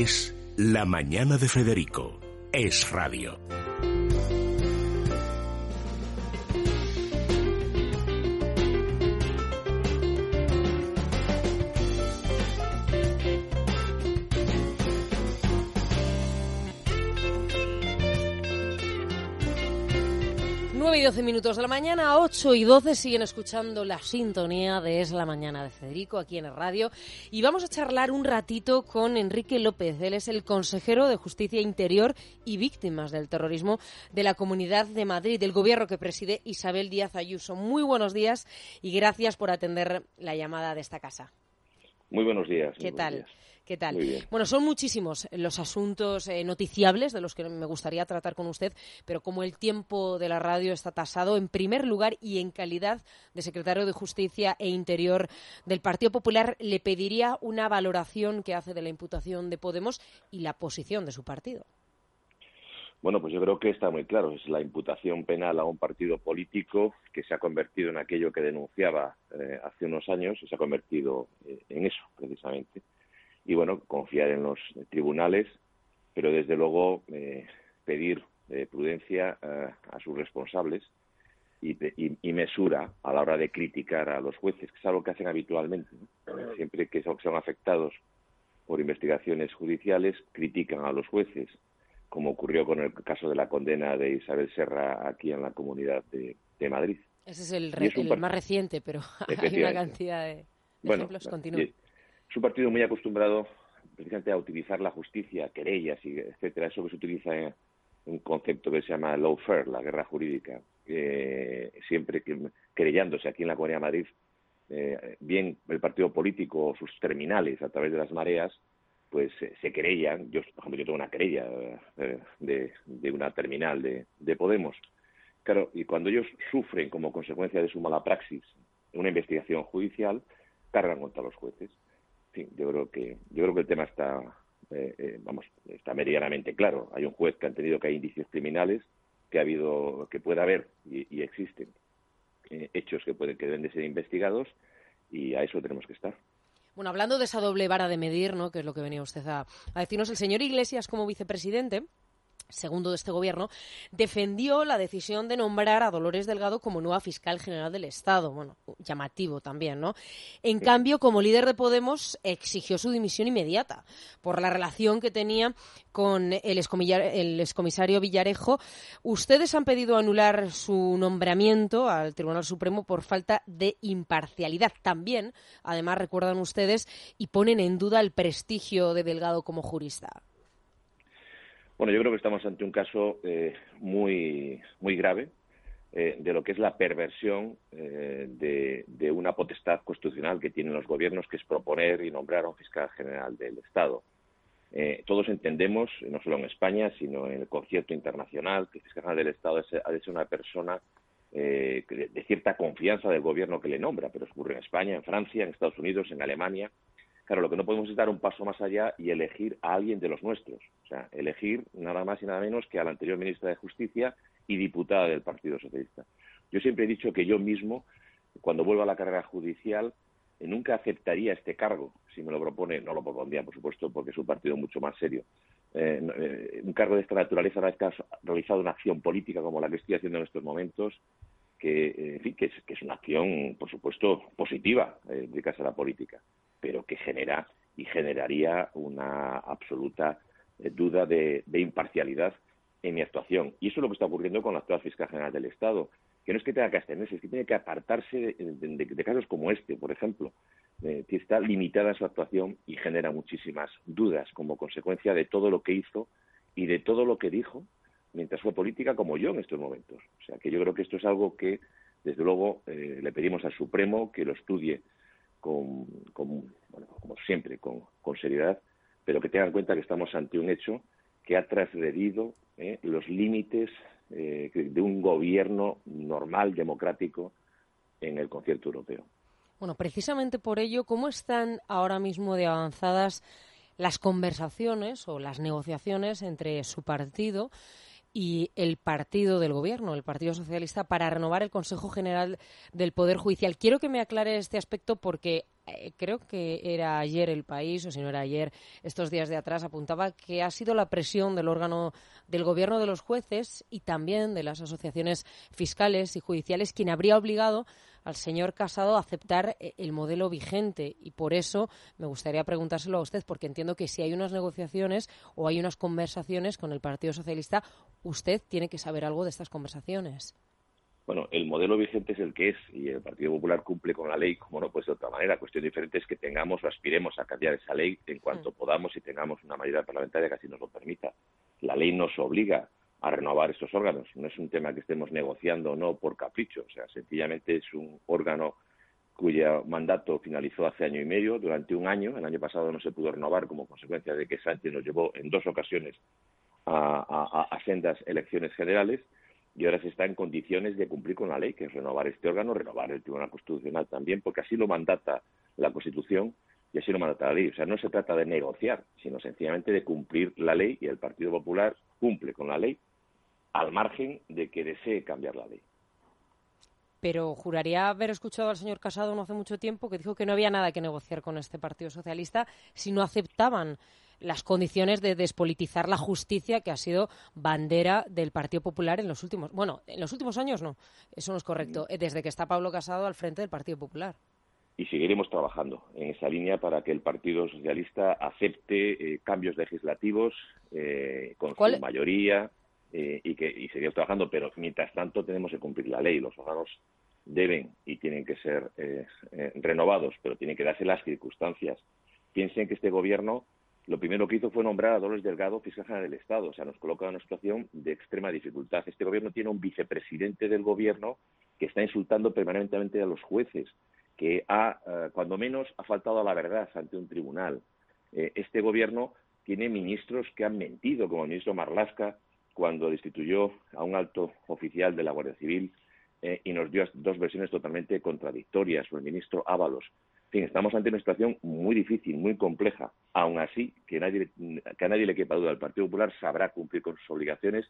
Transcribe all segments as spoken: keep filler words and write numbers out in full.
Es La Mañana de Federico. Es Radio. nueve y doce minutos de la mañana, ocho y doce, siguen escuchando la sintonía de Es la Mañana de Federico aquí en el radio. Y vamos a charlar un ratito con Enrique López. Él es el consejero de Justicia Interior y Víctimas del Terrorismo de la Comunidad de Madrid, del gobierno que preside Isabel Díaz Ayuso. Muy buenos días y gracias por atender la llamada de esta casa. Muy buenos días. ¿Qué muy tal? Buenos días. ¿Qué tal? Muy bien. Bueno, son muchísimos los asuntos eh, noticiables de los que me gustaría tratar con usted, pero como el tiempo de la radio está tasado, en primer lugar y en calidad de secretario de Justicia e Interior del Partido Popular, le pediría una valoración que hace de la imputación de Podemos y la posición de su partido. Bueno, pues yo creo que está muy claro. Es la imputación penal a un partido político que se ha convertido en aquello que denunciaba eh, hace unos años y se ha convertido eh, en eso, precisamente. Y bueno, confiar en los tribunales, pero desde luego eh, pedir eh, prudencia eh, a sus responsables y, y, y mesura a la hora de criticar a los jueces, que es algo que hacen habitualmente, ¿no? Siempre que son, son afectados por investigaciones judiciales, critican a los jueces, como ocurrió con el caso de la condena de Isabel Serra aquí en la Comunidad de, de Madrid. Ese es el, re, es el part... más reciente, pero hay una cantidad de, de bueno, ejemplos. Continúen. Es un partido muy acostumbrado precisamente a utilizar la justicia, querellas, y etcétera, eso que se utiliza en un concepto que se llama lawfare, la guerra jurídica, eh, siempre que, querellándose aquí en la Comunidad de Madrid, eh, bien el partido político o sus terminales a través de las mareas, pues eh, se querellan. Yo, por ejemplo, yo tengo una querella eh, de, de una terminal de, de Podemos. Claro, y cuando ellos sufren como consecuencia de su mala praxis una investigación judicial, cargan contra los jueces. Sí, yo creo que yo creo que el tema está eh, eh, vamos está meridianamente claro. Hay un juez que ha entendido que hay indicios criminales, que ha habido que puede haber y, y existen eh, hechos que pueden que deben de ser investigados, y a eso tenemos que estar. Bueno, hablando de esa doble vara de medir, ¿no?, que es lo que venía usted a, a decirnos, el señor Iglesias, como vicepresidente segundo de este gobierno, defendió la decisión de nombrar a Dolores Delgado como nueva fiscal general del Estado. Bueno, llamativo también, ¿no? En sí. cambio, como líder de Podemos, exigió su dimisión inmediata por la relación que tenía con el, el excomisario Villarejo. Ustedes han pedido anular su nombramiento al Tribunal Supremo por falta de imparcialidad. También, además, recuerdan ustedes, y ponen en duda el prestigio de Delgado como jurista. Bueno, yo creo que estamos ante un caso eh, muy muy grave eh, de lo que es la perversión eh, de, de una potestad constitucional que tienen los gobiernos, que es proponer y nombrar a un fiscal general del Estado. Eh, todos entendemos, no solo en España, sino en el concierto internacional, que el fiscal general del Estado es, ha de ser una persona eh, de, de cierta confianza del gobierno que le nombra, pero ocurre en España, en Francia, en Estados Unidos, en Alemania. Claro, lo que no podemos es dar un paso más allá y elegir a alguien de los nuestros. O sea, elegir nada más y nada menos que a la anterior ministra de Justicia y diputada del Partido Socialista. Yo siempre he dicho que yo mismo, cuando vuelva a la carrera judicial, eh, nunca aceptaría este cargo. Si me lo propone, no lo propondría, por supuesto, porque es un partido mucho más serio. Eh, eh, un cargo de esta naturaleza, una vez que has realizado una acción política como la que estoy haciendo en estos momentos, que, eh, en fin, que es, que es una acción, por supuesto, positiva, eh, dedicarse a la política, pero que genera y generaría una absoluta eh, duda de, de imparcialidad en mi actuación. Y eso es lo que está ocurriendo con la actual fiscal general del Estado, que no es que tenga que abstenerse, es que tiene que apartarse de, de, de, de casos como este, por ejemplo, eh, que está limitada su actuación y genera muchísimas dudas como consecuencia de todo lo que hizo y de todo lo que dijo mientras fue política, como yo en estos momentos. O sea, que yo creo que esto es algo que, desde luego, eh, le pedimos al Supremo que lo estudie Con, con, bueno, como siempre, con, con seriedad, pero que tengan en cuenta que estamos ante un hecho que ha transgredido eh, los límites eh, de un gobierno normal, democrático, en el concierto europeo. Bueno, precisamente por ello, ¿cómo están ahora mismo de avanzadas las conversaciones o las negociaciones entre su partido y el partido del gobierno, el Partido Socialista, para renovar el Consejo General del Poder Judicial? Quiero que me aclare este aspecto porque eh, creo que era ayer El País, o si no era ayer, estos días de atrás, apuntaba que ha sido la presión del órgano del gobierno de los jueces y también de las asociaciones fiscales y judiciales quien habría obligado al señor Casado a aceptar el modelo vigente. Y por eso me gustaría preguntárselo a usted, porque entiendo que si hay unas negociaciones o hay unas conversaciones con el Partido Socialista, usted tiene que saber algo de estas conversaciones. Bueno, el modelo vigente es el que es y el Partido Popular cumple con la ley, como no puede ser de otra manera. Cuestión diferente es que tengamos o aspiremos a cambiar esa ley en cuanto mm. podamos y tengamos una mayoría parlamentaria que así nos lo permita. La ley nos obliga a renovar estos órganos. No es un tema que estemos negociando o no por capricho. O sea, sencillamente es un órgano cuyo mandato finalizó hace año y medio, durante un año. El año pasado no se pudo renovar como consecuencia de que Sánchez nos llevó en dos ocasiones a, a, a sendas elecciones generales. Y ahora se está en condiciones de cumplir con la ley, que es renovar este órgano, renovar el Tribunal Constitucional también, porque así lo mandata la Constitución y así lo mandata la ley. O sea, no se trata de negociar, sino sencillamente de cumplir la ley, y el Partido Popular cumple con la ley al margen de que desee cambiar la ley. Pero juraría haber escuchado al señor Casado no hace mucho tiempo que dijo que no había nada que negociar con este Partido Socialista si no aceptaban las condiciones de despolitizar la justicia, que ha sido bandera del Partido Popular en los últimos... Bueno, en los últimos años no, eso no es correcto, desde que está Pablo Casado al frente del Partido Popular. Y seguiremos trabajando en esa línea para que el Partido Socialista acepte eh, cambios legislativos eh, con su mayoría eh, y que y seguir trabajando, pero mientras tanto tenemos que cumplir la ley. Los órganos deben y tienen que ser eh, eh, renovados, pero tienen que darse las circunstancias. Piensen que este gobierno lo primero que hizo fue nombrar a Dolores Delgado fiscal general del Estado. O sea, nos coloca en una situación de extrema dificultad. Este gobierno tiene un vicepresidente del gobierno que está insultando permanentemente a los jueces, que ha, eh, cuando menos, ha faltado a la verdad ante un tribunal. Eh, este gobierno tiene ministros que han mentido, como el ministro Marlaska, cuando destituyó a un alto oficial de la Guardia Civil eh, y nos dio dos versiones totalmente contradictorias, o el ministro Ábalos. En fin, estamos ante una situación muy difícil, muy compleja. Aún así, que, nadie, que a nadie le quepa duda, el Partido Popular sabrá cumplir con sus obligaciones.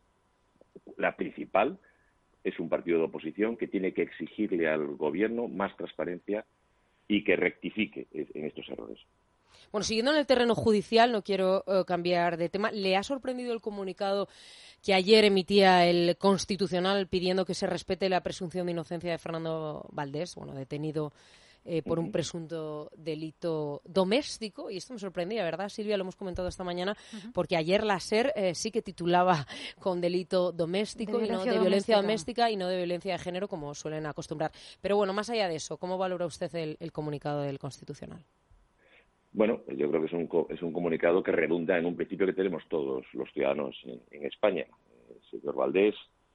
La principal es un partido de oposición que tiene que exigirle al gobierno más transparencia y que rectifique en estos errores. Bueno, siguiendo en el terreno judicial, no quiero uh, cambiar de tema. ¿Le ha sorprendido el comunicado que ayer emitía el Constitucional pidiendo que se respete la presunción de inocencia de Fernando Valdés, bueno, detenido eh, por un presunto delito doméstico? Y esto me sorprendía, ¿verdad, Silvia? Lo hemos comentado esta mañana, uh-huh. porque ayer la SER eh, sí que titulaba con delito doméstico de y no de doméstica. violencia doméstica y no de violencia de género, como suelen acostumbrar. Pero bueno, más allá de eso, ¿cómo valora usted el, el comunicado del Constitucional? Bueno, yo creo que es un, es un comunicado que redunda en un principio que tenemos todos los ciudadanos en, en España. El señor Valdés,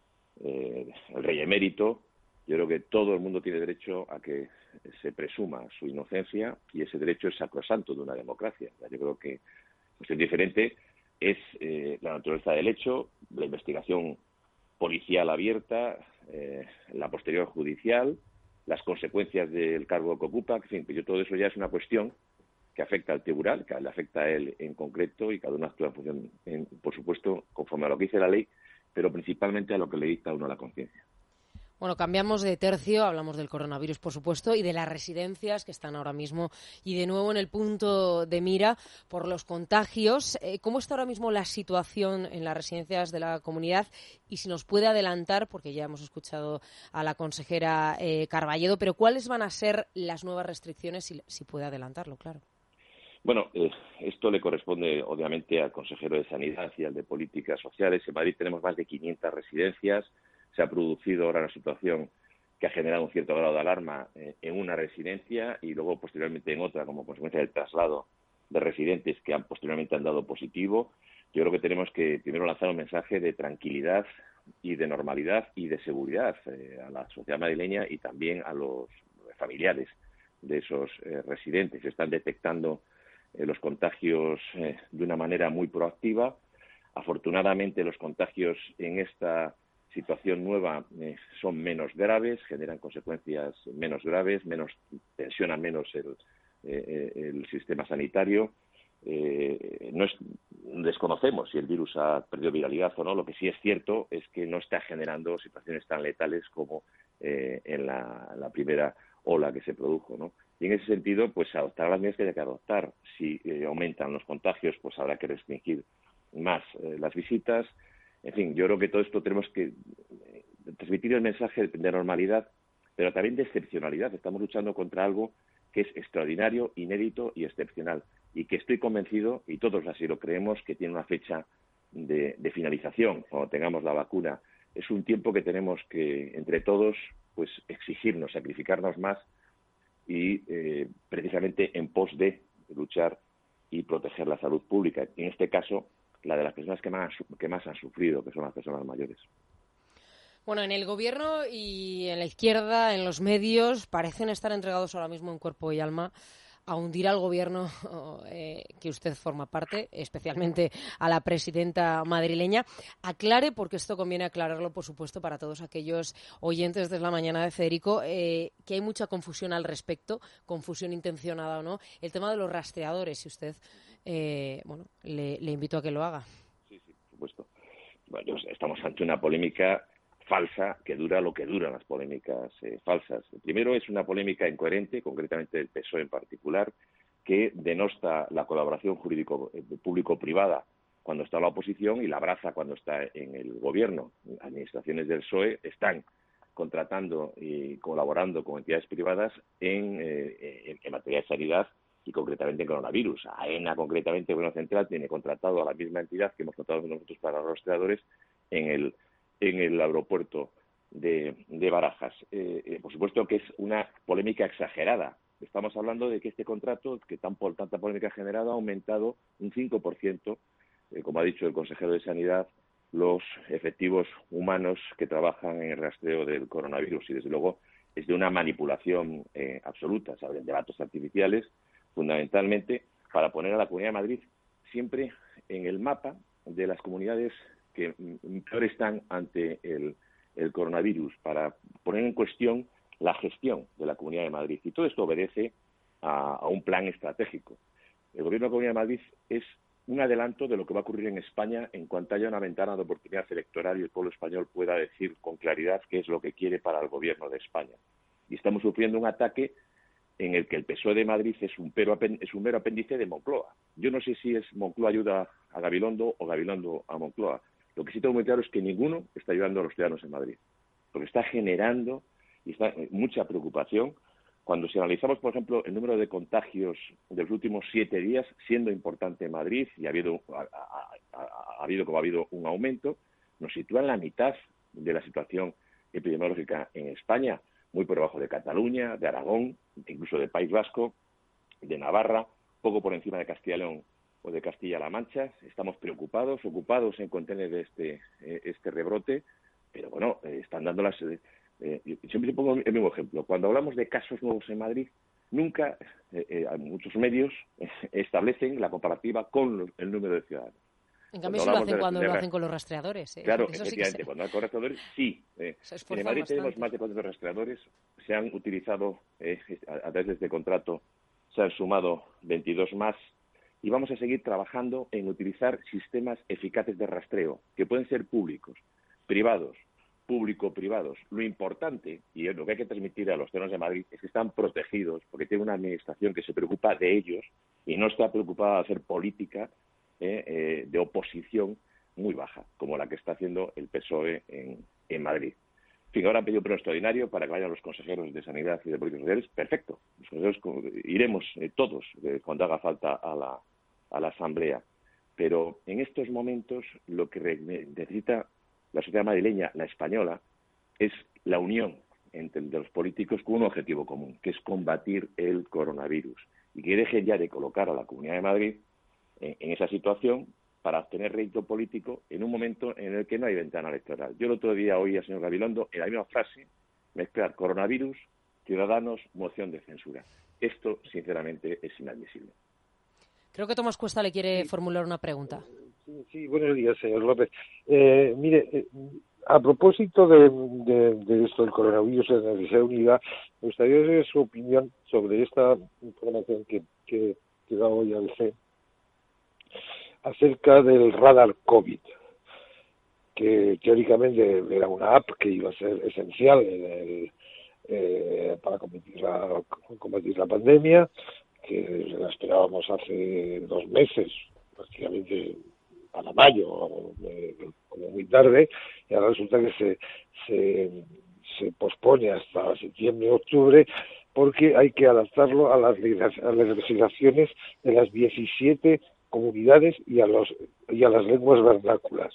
eh, el rey emérito, yo creo que todo el mundo tiene derecho a que se presuma su inocencia y ese derecho es sacrosanto de una democracia. Yo creo que cuestión diferente es eh, la naturaleza del hecho, la investigación policial abierta, eh, la posterior judicial, las consecuencias del cargo que ocupa, en fin, pues todo eso ya es una cuestión que afecta al tribunal, que le afecta a él en concreto y cada uno actúa en función, en, por supuesto, conforme a lo que dice la ley, pero principalmente a lo que le dicta a uno la conciencia. Bueno, cambiamos de tercio, hablamos del coronavirus, por supuesto, y de las residencias que están ahora mismo y de nuevo en el punto de mira por los contagios. Eh, ¿Cómo está ahora mismo la situación en las residencias de la comunidad? Y si nos puede adelantar, porque ya hemos escuchado a la consejera eh, Carballedo, pero ¿cuáles van a ser las nuevas restricciones, si, si puede adelantarlo, claro? Bueno, eh, esto le corresponde obviamente al consejero de Sanidad y al de Políticas Sociales. En Madrid tenemos más de quinientas residencias. Se ha producido ahora una situación que ha generado un cierto grado de alarma eh, en una residencia y luego posteriormente en otra como consecuencia del traslado de residentes que han posteriormente han dado positivo. Yo creo que tenemos que primero lanzar un mensaje de tranquilidad y de normalidad y de seguridad eh, a la sociedad madrileña y también a los familiares de esos eh, residentes. Se están detectando eh, los contagios eh, de una manera muy proactiva. Afortunadamente los contagios en esta situación nueva eh, son menos graves, generan consecuencias menos graves, menos tensionan menos el, eh, el sistema sanitario. Eh, no es, desconocemos si el virus ha perdido viralidad o no. Lo que sí es cierto es que no está generando situaciones tan letales como eh, en la, la primera ola que se produjo, ¿no? Y en ese sentido, pues adoptar las medidas que haya que adoptar. Si eh, aumentan los contagios, pues habrá que restringir más eh, las visitas. En fin, yo creo que todo esto tenemos que eh, transmitir el mensaje de normalidad, pero también de excepcionalidad. Estamos luchando contra algo que es extraordinario, inédito y excepcional, y que estoy convencido, y todos así lo creemos, que tiene una fecha de, de finalización cuando tengamos la vacuna. Es un tiempo que tenemos que, entre todos, pues exigirnos, sacrificarnos más y eh, precisamente en pos de luchar y proteger la salud pública. En este caso, la de las personas que más, que más han sufrido, que son las personas mayores. Bueno, en el gobierno y en la izquierda, en los medios, parecen estar entregados ahora mismo en cuerpo y alma a hundir al gobierno eh, que usted forma parte, especialmente a la presidenta madrileña. Aclare, porque esto conviene aclararlo, por supuesto, para todos aquellos oyentes de la mañana de Federico, eh, que hay mucha confusión al respecto, confusión intencionada o no, el tema de los rastreadores, si usted, eh, bueno, le, le invito a que lo haga. Sí, sí, por supuesto. Bueno, estamos ante una polémica falsa que dura lo que duran las polémicas eh, falsas. Primero, es una polémica incoherente, concretamente del P S O E en particular, que denosta la colaboración jurídico eh, público-privada cuando está en la oposición y la abraza cuando está en el gobierno. Administraciones del P S O E están contratando y colaborando con entidades privadas en, eh, en, en materia de sanidad y concretamente en coronavirus. AENA, concretamente, el Gobierno Central tiene contratado a la misma entidad que hemos contratado nosotros para los rastreadores en el en el aeropuerto de, de Barajas. Eh, eh, por supuesto que es una polémica exagerada. Estamos hablando de que este contrato, que tan por tanta polémica ha generado, ha aumentado un cinco por ciento, eh, como ha dicho el consejero de Sanidad, los efectivos humanos que trabajan en el rastreo del coronavirus. Y, desde luego, es de una manipulación eh, absoluta. Se hablan de datos artificiales, fundamentalmente, para poner a la Comunidad de Madrid siempre en el mapa de las comunidades que peor están ante el, el coronavirus, para poner en cuestión la gestión de la Comunidad de Madrid. Y todo esto obedece a, a un plan estratégico. El Gobierno de la Comunidad de Madrid es un adelanto de lo que va a ocurrir en España en cuanto haya una ventana de oportunidad electoral y el pueblo español pueda decir con claridad qué es lo que quiere para el Gobierno de España. Y estamos sufriendo un ataque en el que el P S O E de Madrid es un, pero, es un mero apéndice de Moncloa. Yo no sé si es Moncloa ayuda a Gabilondo o Gabilondo a Moncloa. Lo que sí tengo muy claro es que ninguno está ayudando a los ciudadanos en Madrid, porque está generando y está mucha preocupación. Cuando si analizamos, por ejemplo, el número de contagios de los últimos siete días, siendo importante en Madrid, y ha habido, ha, ha, ha, ha habido como ha habido un aumento, nos sitúa en la mitad de la situación epidemiológica en España, muy por debajo de Cataluña, de Aragón, incluso del País Vasco, de Navarra, poco por encima de Castilla y León o de Castilla-La Mancha. Estamos preocupados, ocupados en contener este, eh, este rebrote, pero bueno, eh, están dando las... Eh, eh, siempre pongo el mismo ejemplo. Cuando hablamos de casos nuevos en Madrid, nunca eh, eh, muchos medios eh, establecen la comparativa con los, el número de ciudadanos. En cambio, eso lo hacen cuando lo hacen con los rastreadores. ¿eh? Claro, eso efectivamente, sí que cuando hay con rastreadores, sí. Eh, en Madrid bastante. Tenemos más de cuatrocientos rastreadores, se han utilizado, eh, a, a través de este contrato, se han sumado veintidós más, y vamos a seguir trabajando en utilizar sistemas eficaces de rastreo, que pueden ser públicos, privados, público-privados. Lo importante, y lo que hay que transmitir a los ciudadanos de Madrid, es que están protegidos, porque tiene una administración que se preocupa de ellos y no está preocupada de hacer política eh, eh, de oposición muy baja, como la que está haciendo el P S O E en, en Madrid. En fin, ahora han pedido un pleno extraordinario para que vayan los consejeros de Sanidad y de Políticas Sociales. Perfecto. Los consejeros iremos eh, todos eh, cuando haga falta a la, a la Asamblea. Pero en estos momentos lo que necesita la sociedad madrileña, la española, es la unión entre los políticos con un objetivo común, que es combatir el coronavirus. Y que dejen ya de colocar a la Comunidad de Madrid en, en esa situación para obtener rédito político en un momento en el que no hay ventana electoral. Yo el otro día oí al señor Gabilondo, en la misma frase, mezclar coronavirus, ciudadanos, moción de censura. Esto, sinceramente, es inadmisible. Creo que Tomás Cuesta le quiere formular una pregunta. Sí, sí, buenos días, señor López. Eh, mire, eh, a propósito de, de, de esto del coronavirus, de la necesidad de unidad, me gustaría saber su opinión sobre esta información que, que, que da hoy al C E acerca del radar COVID, que teóricamente era una app que iba a ser esencial en el, eh, para combatir la, combatir la pandemia, que la esperábamos hace dos meses, prácticamente para mayo, eh, como muy tarde, y ahora resulta que se, se, se pospone hasta septiembre, octubre, porque hay que adaptarlo a las, a las legislaciones de las diecisiete comunidades y a los y a las lenguas vernáculas.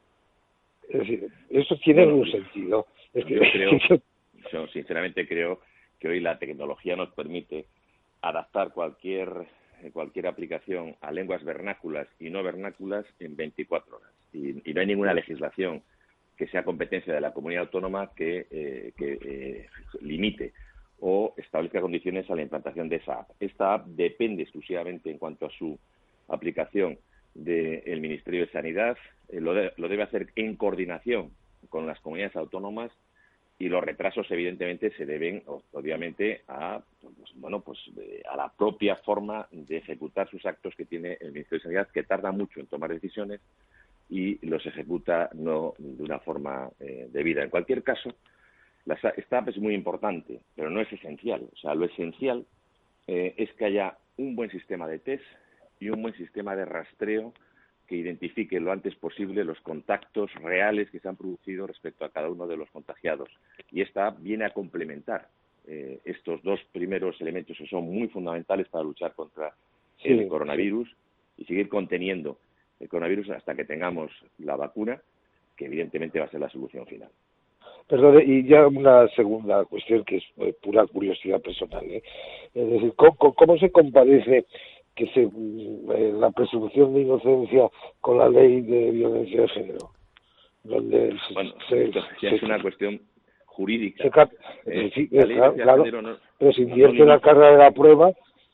Es decir, eso tiene bueno, un sentido. Es que, yo creo, yo sinceramente creo que hoy la tecnología nos permite adaptar cualquier cualquier aplicación a lenguas vernáculas y no vernáculas en veinticuatro horas. Y, y no hay ninguna legislación que sea competencia de la comunidad autónoma que, eh, que eh, limite o establezca condiciones a la implantación de esa app. Esta app depende exclusivamente en cuanto a su aplicación del Ministerio de Sanidad, eh, lo, de, lo debe hacer en coordinación con las comunidades autónomas y los retrasos evidentemente se deben obviamente a pues, bueno pues a la propia forma de ejecutar sus actos que tiene el Ministerio de Sanidad, que tarda mucho en tomar decisiones y los ejecuta no de una forma eh, debida. En cualquier caso, la, esta app es muy importante, pero no es esencial. O sea, lo esencial eh, es que haya un buen sistema de test y un buen sistema de rastreo que identifique lo antes posible los contactos reales que se han producido respecto a cada uno de los contagiados. Y esta app viene a complementar eh, estos dos primeros elementos que son muy fundamentales para luchar contra sí, el coronavirus sí. y seguir conteniendo el coronavirus hasta que tengamos la vacuna, que evidentemente va a ser la solución final. Perdón, y ya una segunda cuestión que es eh, pura curiosidad personal. ¿eh? Es decir, ¿cómo, cómo se comparece que se eh, la presunción de inocencia con la ley de violencia de género? Donde bueno, se, esto ya se, es una cuestión jurídica. Se, eh, sí, claro, claro, no, pero se invierte no, no, la carga de la prueba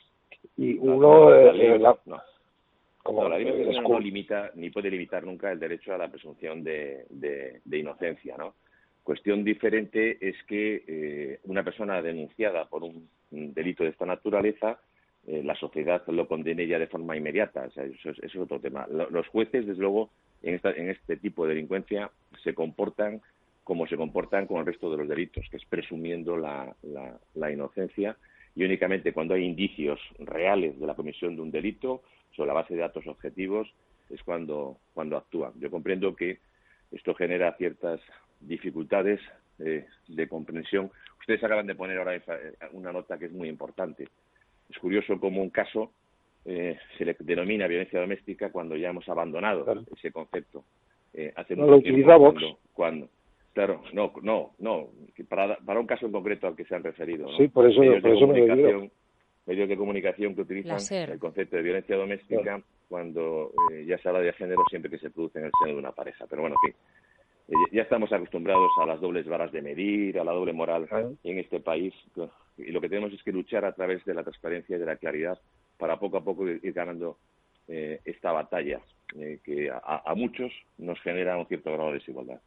y no, uno... No, la eh, ley, la, no. Como, no, la ley de eh, no limita ni puede limitar nunca el derecho a la presunción de, de, de inocencia, ¿no? Cuestión diferente es que eh, una persona denunciada por un, un delito de esta naturaleza, eh, la sociedad lo condene ya de forma inmediata. O sea, eso, es, eso es otro tema. Los jueces, desde luego, en, esta, en este tipo de delincuencia se comportan como se comportan con el resto de los delitos, que es presumiendo la, la, la inocencia, y únicamente cuando hay indicios reales de la comisión de un delito, sobre la base de datos objetivos, es cuando, cuando actúan. Yo comprendo que esto genera ciertas dificultades eh, de comprensión. Ustedes acaban de poner ahora una nota que es muy importante. Es curioso cómo un caso eh, se le denomina violencia doméstica cuando ya hemos abandonado claro. ese concepto. Eh, hace no mucho lo tiempo utiliza Vox. Cuando, cuando, claro, no, no, no, para, para un caso en concreto al que se han referido. ¿no? Sí, por eso, medios por de eso comunicación, me medios de comunicación que utilizan el concepto de violencia doméstica claro. cuando eh, ya se habla de género siempre que se produce en el seno de una pareja. Pero bueno, en fin. Ya estamos acostumbrados a las dobles varas de medir, a la doble moral en este país, y lo que tenemos es que luchar a través de la transparencia y de la claridad para poco a poco ir ganando eh, esta batalla eh, que a, a muchos nos genera un cierto grado de desigualdad.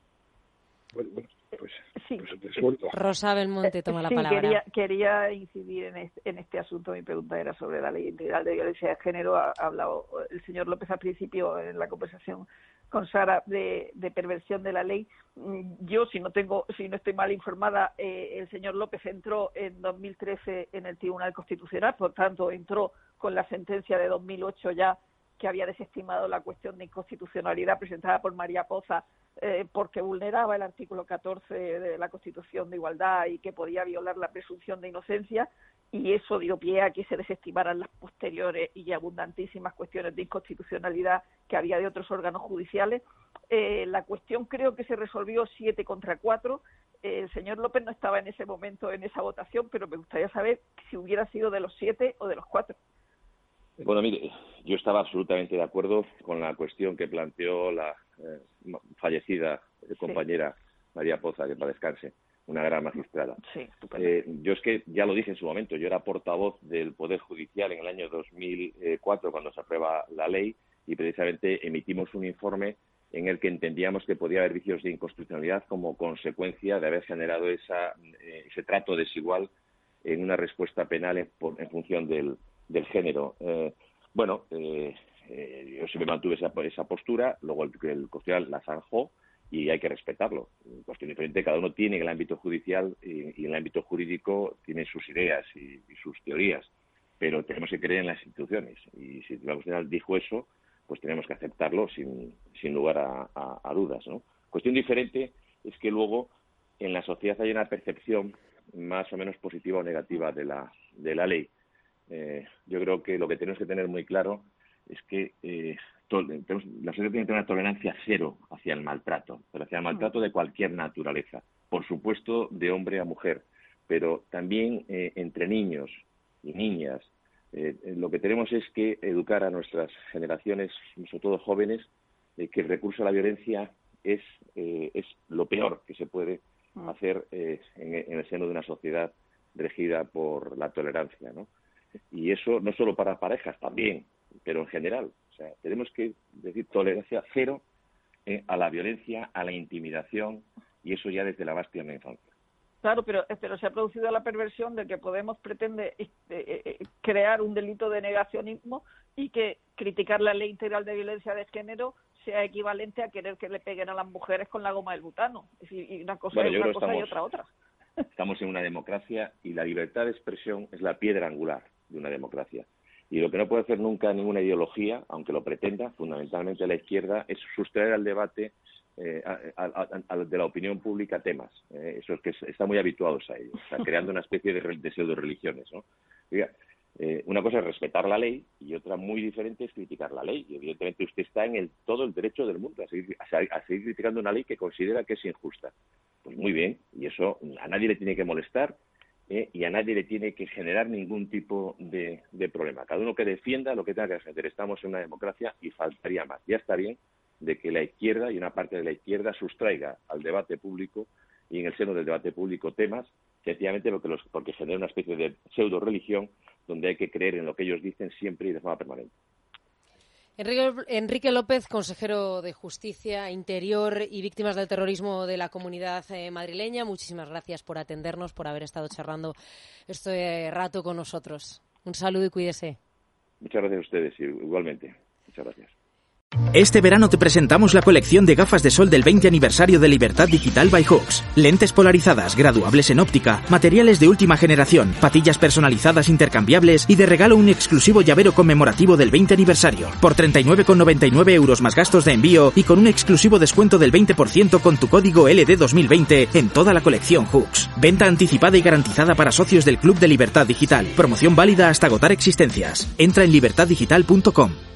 Bueno, bueno, pues, sí. pues Rosa Belmonte toma la sí, palabra. Quería, quería incidir en este, en este asunto. Mi pregunta era sobre la Ley Integral de Violencia de Género. Ha, ha hablado el señor López al principio en la conversación con Sara de, de perversión de la ley. Yo, si no tengo, si no estoy mal informada, eh, el señor López entró en dos mil trece en el Tribunal Constitucional, por tanto entró con la sentencia de dos mil ocho ya que había desestimado la cuestión de inconstitucionalidad presentada por María Poza eh, porque vulneraba el artículo catorce de la Constitución de Igualdad y que podía violar la presunción de inocencia, y eso dio pie a que se desestimaran las posteriores y abundantísimas cuestiones de inconstitucionalidad que había de otros órganos judiciales. Eh, la cuestión creo que se resolvió siete contra cuatro. Eh, el señor López no estaba en ese momento en esa votación, pero me gustaría saber si hubiera sido de los siete o de los cuatro. Bueno, mire, yo estaba absolutamente de acuerdo con la cuestión que planteó la eh, fallecida compañera sí. María Poza, que para descanse, una gran magistrada. Sí, eh, yo es que ya lo dije en su momento, yo era portavoz del Poder Judicial en el año dos mil cuatro cuando se aprueba la ley, y precisamente emitimos un informe en el que entendíamos que podía haber vicios de inconstitucionalidad como consecuencia de haber generado esa, eh, ese trato desigual en una respuesta penal en, por, en función del, del género. Eh, bueno, eh, eh, yo siempre mantuve esa, esa postura, luego el, el Constitucional la zanjó y hay que respetarlo. Cuestión diferente, cada uno tiene en el ámbito judicial y, y en el ámbito jurídico tiene sus ideas y, y sus teorías, pero tenemos que creer en las instituciones, y si el Tribunal Constitucional dijo eso, pues tenemos que aceptarlo sin, sin lugar a, a, a dudas, ¿no? Cuestión diferente es que luego en la sociedad hay una percepción más o menos positiva o negativa de la, de la ley. Eh, yo creo que lo que tenemos que tener muy claro es que eh, to- tenemos, la sociedad tiene que tener una tolerancia cero hacia el maltrato, pero hacia el maltrato de cualquier naturaleza, por supuesto de hombre a mujer, pero también eh, entre niños y niñas. Eh, lo que tenemos es que educar a nuestras generaciones, sobre todo jóvenes, eh, que el recurso a la violencia es, eh, es lo peor que se puede hacer eh, en, en el seno de una sociedad regida por la tolerancia, ¿no? Y eso no solo para parejas, también, pero en general. O sea, tenemos que decir tolerancia cero eh, a la violencia, a la intimidación, y eso ya desde la más tierna infancia. Claro, pero, pero se ha producido la perversión de que Podemos pretende eh, eh, crear un delito de negacionismo y que criticar la ley integral de violencia de género sea equivalente a querer que le peguen a las mujeres con la goma del butano. Y una cosa bueno, es yo una creo cosa estamos, y otra otra. Estamos en una democracia y la libertad de expresión es la piedra angular de una democracia. Y lo que no puede hacer nunca ninguna ideología, aunque lo pretenda, fundamentalmente la izquierda, es sustraer al debate eh, a, a, a, a, de la opinión pública temas. Eh, eso es que están muy habituados a ello, o sea, creando una especie de, de pseudo-religiones, ¿no? Oiga, eh, una cosa es respetar la ley y otra muy diferente es criticar la ley. Y evidentemente usted está en el, todo el derecho del mundo a seguir, a, a seguir criticando una ley que considera que es injusta. Pues muy bien, y eso a nadie le tiene que molestar eh, y a nadie le tiene que generar ningún tipo de, de problema. Cada uno que defienda lo que tenga que defender. Estamos en una democracia y faltaría más. Ya está bien de que la izquierda y una parte de la izquierda sustraiga al debate público y en el seno del debate público temas, sencillamente porque, los, porque genera una especie de pseudo-religión donde hay que creer en lo que ellos dicen siempre y de forma permanente. Enrique, Enrique López, consejero de Justicia, Interior y Víctimas del Terrorismo de la Comunidad eh, Madrileña, muchísimas gracias por atendernos, por haber estado charlando este rato con nosotros. Un saludo y cuídese. Muchas gracias a ustedes, igualmente. Muchas gracias. Este verano te presentamos la colección de gafas de sol del veinte aniversario de Libertad Digital by Hooks. Lentes polarizadas, graduables en óptica, materiales de última generación, patillas personalizadas intercambiables y de regalo un exclusivo llavero conmemorativo del veinte aniversario. Por treinta y nueve con noventa y nueve euros más gastos de envío y con un exclusivo descuento del veinte por ciento con tu código L D dos mil veinte en toda la colección Hooks. Venta anticipada y garantizada para socios del Club de Libertad Digital. Promoción válida hasta agotar existencias. Entra en libertad digital punto com.